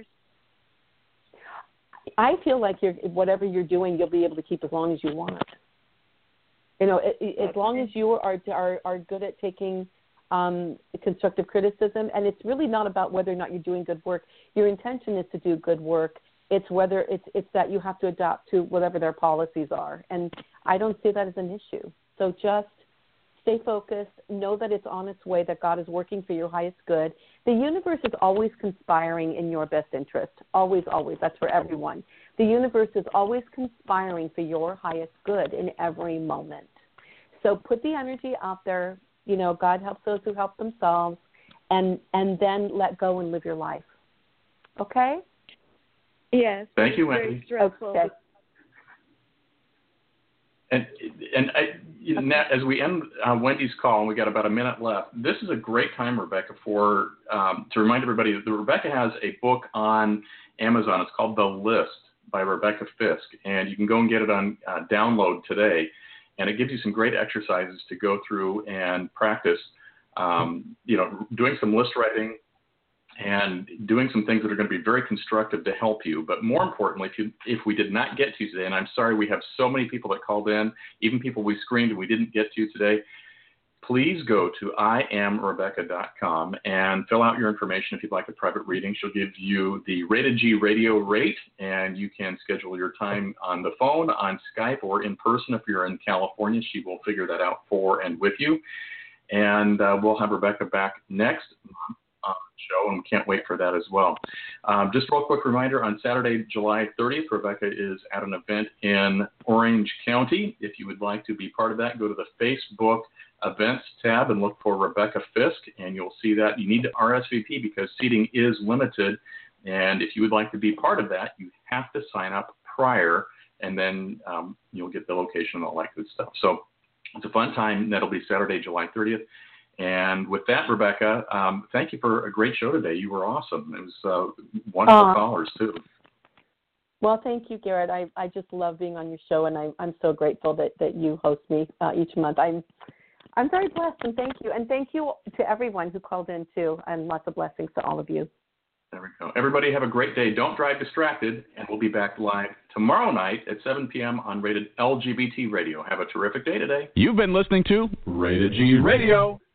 I feel like you're whatever you're doing, you'll be able to keep as long as you want. You know, it, it, as okay. long as you are are are good at taking um, constructive criticism, and it's really not about whether or not you're doing good work. Your intention is to do good work. It's whether it's it's that you have to adapt to whatever their policies are, and I don't see that as an issue. So just stay focused. Know that it's on its way, that God is working for your highest good. The universe is always conspiring in your best interest. Always, always. That's for everyone. The universe is always conspiring for your highest good in every moment. So put the energy out there. You know, God helps those who help themselves, and and then let go and live your life. Okay? Yes. Thank you, Wendy. Okay. And and I, you know, as we end uh, Wendy's call, and we got about a minute left, this is a great time, Rebecca, for um, to remind everybody that Rebecca has a book on Amazon. It's called The List by Rebecca Fisk, and you can go and get it on uh, download today. And it gives you some great exercises to go through and practice, um, you know, doing some list writing and doing some things that are going to be very constructive to help you. But more importantly, if you, if we did not get to you today, and I'm sorry we have so many people that called in, even people we screened and we didn't get to today, please go to I am Rebecca dot com and fill out your information if you'd like a private reading. She'll give you the Rated G radio rate, and you can schedule your time on the phone, on Skype, or in person if you're in California. She will figure that out for and with you. And uh, we'll have Rebecca back next month on the show, and we can't wait for that as well. Um, just a real quick reminder, on Saturday, July thirtieth, Rebecca is at an event in Orange County. If you would like to be part of that, go to the Facebook events tab and look for Rebecca Fisk, and you'll see that. You need to R S V P because seating is limited, and if you would like to be part of that, you have to sign up prior, and then um, you'll get the location and all that good stuff. So it's a fun time. That'll be Saturday, July thirtieth. And with that, Rebecca, um, thank you for a great show today. You were awesome. It was uh, wonderful uh, callers, too. Well, thank you, Garrett. I, I just love being on your show, and I, I'm so grateful that, that you host me uh, each month. I'm I'm very blessed, and thank you. And thank you to everyone who called in, too, and lots of blessings to all of you. There we go. Everybody have a great day. Don't drive distracted, and we'll be back live tomorrow night at seven p.m. on Rated L G B T Radio. Have a terrific day today. You've been listening to Rated G Radio.